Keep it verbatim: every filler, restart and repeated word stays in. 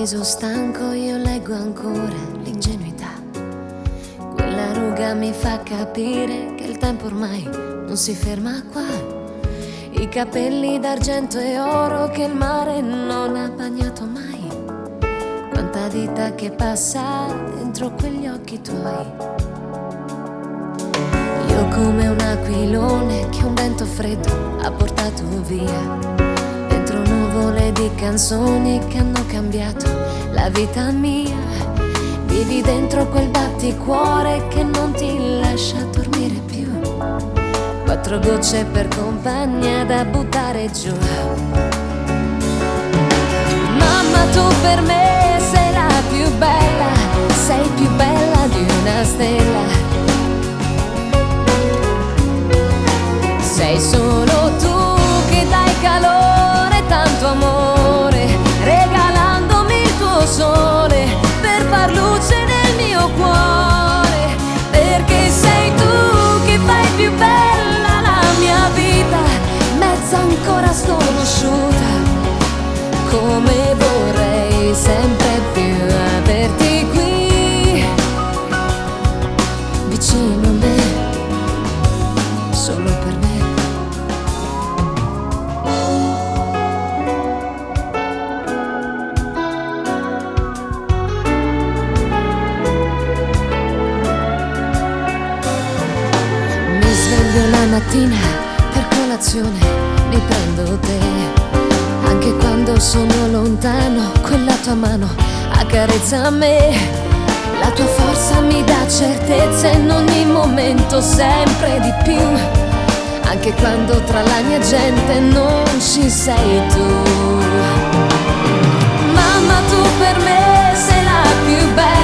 viso stanco io leggo ancora l'ingenuità. Quella ruga mi fa capire che il tempo ormai non si ferma qua. I capelli d'argento e oro che il mare non ha bagnato mai. Quanta vita che passa dentro quegli occhi tuoi. Io come un aquilone che un vento freddo ha portato via. Dentro nuvole di canzoni che hanno cambiato la vita mia. Vivi dentro quel batticuore che non ti lascia dormire più. Quattro gocce per compagnia da buttare giù. Mamma, tu per me sei la più bella, sei più bella di una stella. Sei solo tu che dai calore, tanto amore, regalandomi il tuo sole per far luce nel mio cuore. Perché sei tu che fai più bella la mia vita, mezza ancora sconosciuta. Come vorrei sempre più averti qui, vicino a me, solo per me. Mi sveglio la mattina per colazione, mi prendo te. Anche quando sono lontano, quella tua mano accarezza me. La tua forza mi dà certezza in ogni momento, sempre di più. Anche quando tra la mia gente non ci sei tu. Mamma, tu per me sei la più bella,